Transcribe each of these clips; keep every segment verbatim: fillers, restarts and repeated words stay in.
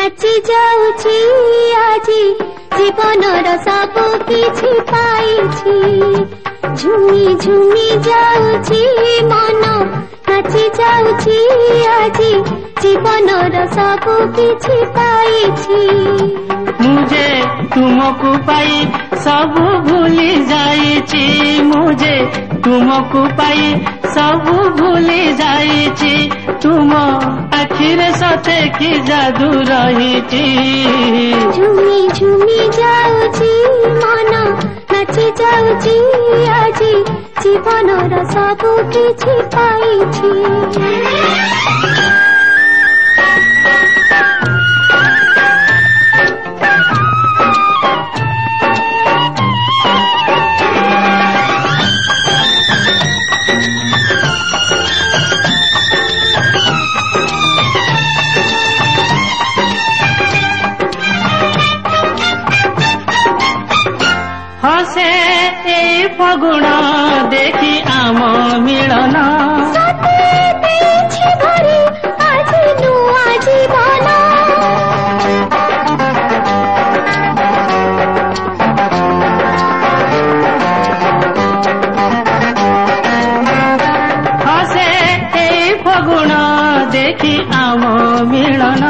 नाची जाउची आजी जीवनर सबु किछि पाइछि झुमी झुमी जाउची मन नाची जाउची आजी जीवनर सबु किछि पाइछि मुझे तुमको पाई सब भूली जाइछि मुझे तुमको पाई सब भूली जाइछि तुम आखिरे सते कि जादू रहिछि झुमी झुमी जाउछि मन नाची जाउछि आजी जीवनर सबु किछि पाइछि हसे ए फगुण देखि आम मिलन आज नुआ जीवन हसे ए फगुण देखि आम मिलन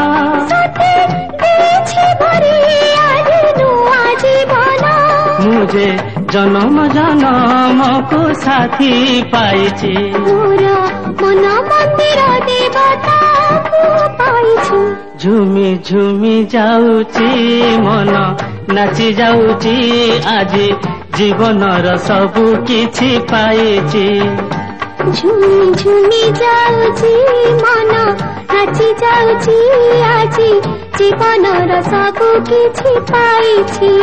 मुझे जन्म जन्म को साथी पाइछि मोर मन मंदिर देवता को पाइछि झुमी झुमी जाउछि मन नाची जाउछि आजी जीवनर सबु किछि पाइछि झुमी झुमी जाउछि मन नाची जाउछि आजी जीवनर सबु किछि पाइछि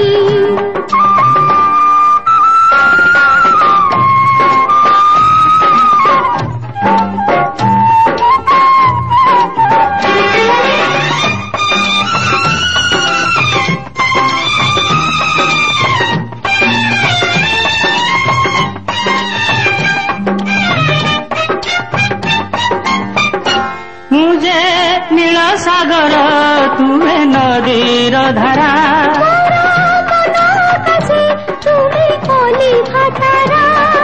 मुझे नील सागर तुमे नदीर धारा तुमे कली घटारा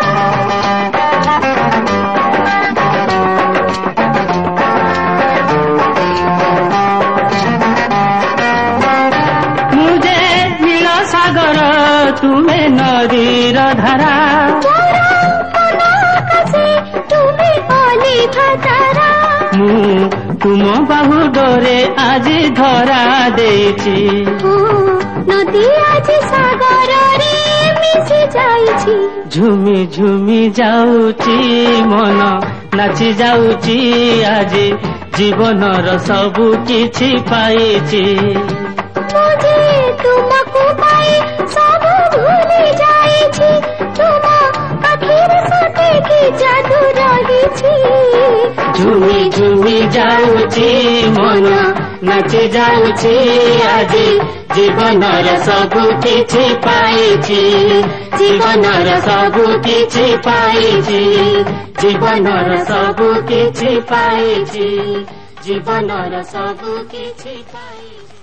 मुझे नील सागर तुमे नदीर धारा तुमे कली घटारा मु तुम बाहु डोरे आज धरा देछि नदी आज सागर रे मिशि जाइछि झुमी झुमी जाउछि मन नाची जाउछि आज जीवनर सबु किछि पाइछि मुझे तुमको पाई सब भूली जाइछि तुम आखिर सते कि जादू रहिछि झुमी झुमी जाउछि मन नाची जाउछि आजी जीवनर सबु किछि पाइछि जीवनर सबु किछि पाइछि जीवनर सबु किछि पाइछि जीवनर सबु किछि पाइछि।